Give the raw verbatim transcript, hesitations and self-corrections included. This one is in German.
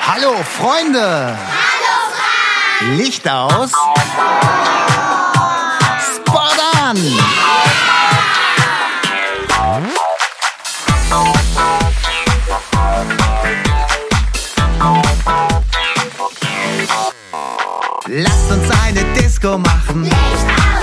Hallo Freunde! Hallo Frank! Licht aus! Spot an! Lasst uns eine Disco machen! Licht aus!